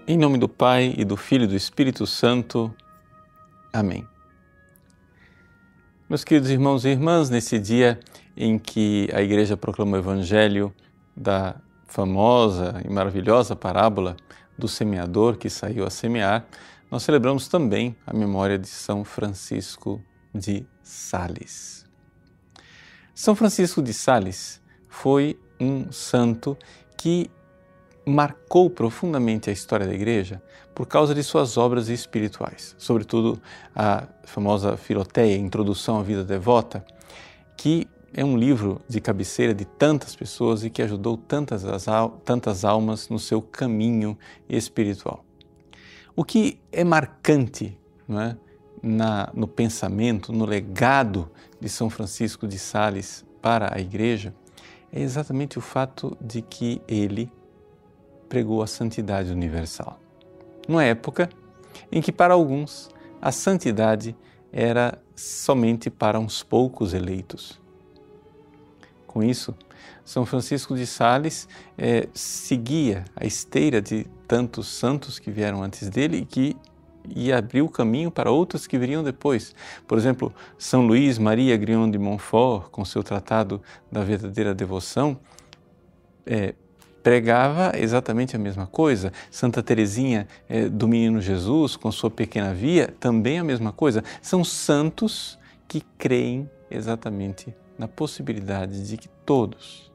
Em nome do Pai, e do Filho e do Espírito Santo. Amém. Meus queridos irmãos e irmãs, nesse dia em que a Igreja proclama o Evangelho da famosa e maravilhosa parábola do semeador que saiu a semear, nós celebramos também a memória de São Francisco de Sales. São Francisco de Sales foi um santo que marcou profundamente a história da Igreja por causa de suas obras espirituais, sobretudo a famosa Filoteia, Introdução à Vida Devota, que é um livro de cabeceira de tantas pessoas e que ajudou tantas almas no seu caminho espiritual. O que é marcante, não é, no pensamento, no legado de São Francisco de Sales para a Igreja, é exatamente o fato de que ele pregou a santidade universal. Numa época em que, para alguns, a santidade era somente para uns poucos eleitos. Com isso, São Francisco de Sales seguia a esteira de tantos santos que vieram antes dele e abriu o caminho para outros que viriam depois. Por exemplo, São Luís Maria Grignon de Montfort, com seu Tratado da Verdadeira Devoção, pregava exatamente a mesma coisa. Santa Teresinha do Menino Jesus, com sua Pequena Via, também a mesma coisa. São santos que creem exatamente na possibilidade de que todos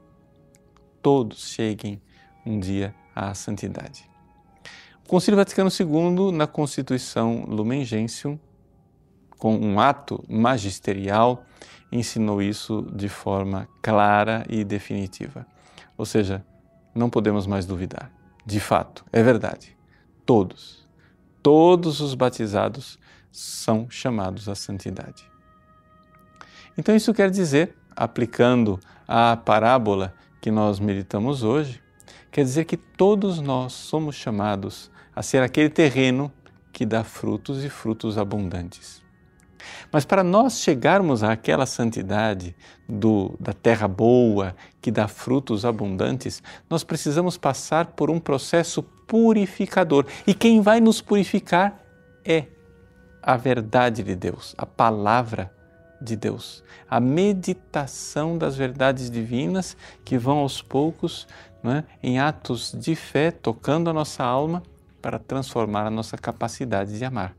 cheguem um dia à santidade. O Concílio Vaticano II, na Constituição Lumen Gentium, com um ato magisterial, ensinou isso de forma clara e definitiva. Ou seja, não podemos mais duvidar. De fato, é verdade. Todos os batizados são chamados à santidade. Então isso quer dizer, aplicando a parábola que nós meditamos hoje, quer dizer que todos nós somos chamados a ser aquele terreno que dá frutos e frutos abundantes. Mas para nós chegarmos àquela santidade da terra boa, que dá frutos abundantes, nós precisamos passar por um processo purificador. E quem vai nos purificar é a verdade de Deus, a palavra de Deus, a meditação das verdades divinas que vão aos poucos, em atos de fé, tocando a nossa alma para transformar a nossa capacidade de amar.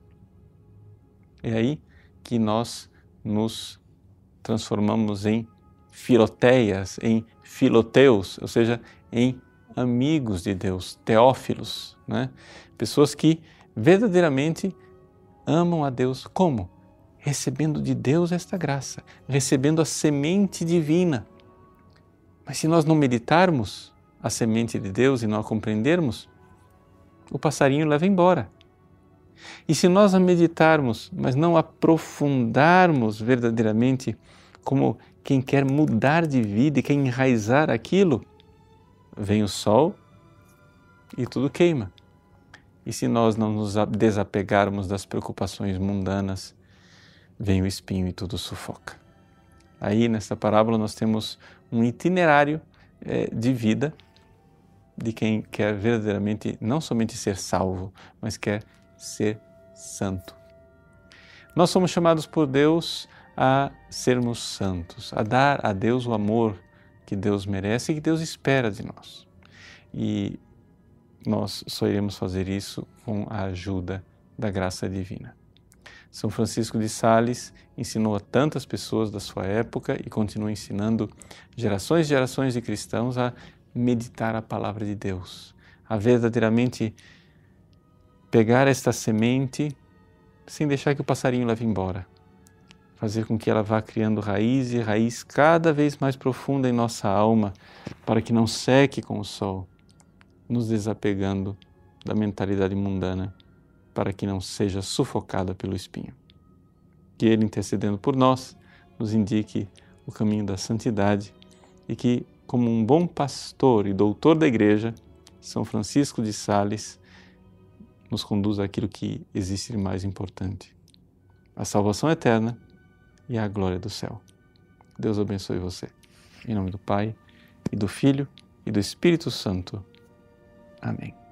É aí que nós nos transformamos em filoteias, em filoteus, ou seja, em amigos de Deus, teófilos, pessoas que verdadeiramente amam a Deus. Como? Recebendo de Deus esta graça, recebendo a semente divina. Mas se nós não meditarmos a semente de Deus e não a compreendermos, o passarinho leva embora. E se nós a meditarmos, mas não aprofundarmos verdadeiramente como quem quer mudar de vida e quer enraizar aquilo, vem o sol e tudo queima. E se nós não nos desapegarmos das preocupações mundanas, vem o espinho e tudo sufoca. Aí, nesta parábola, nós temos um itinerário de vida de quem quer verdadeiramente não somente ser salvo, mas quer ser santo. Nós somos chamados por Deus a sermos santos, a dar a Deus o amor que Deus merece e que Deus espera de nós. E nós só iremos fazer isso com a ajuda da graça divina. São Francisco de Sales ensinou a tantas pessoas da sua época e continua ensinando gerações e gerações de cristãos a meditar a palavra de Deus, a verdadeiramente pegar esta semente sem deixar que o passarinho leve embora, fazer com que ela vá criando raiz e raiz cada vez mais profunda em nossa alma, para que não seque com o sol, nos desapegando da mentalidade mundana, para que não seja sufocada pelo espinho. Que Ele, intercedendo por nós, nos indique o caminho da santidade e que, como um bom pastor e doutor da Igreja, São Francisco de Sales nos conduz àquilo que existe de mais importante, a salvação eterna e a glória do céu. Deus abençoe você. Em nome do Pai, e do Filho, e do Espírito Santo. Amém.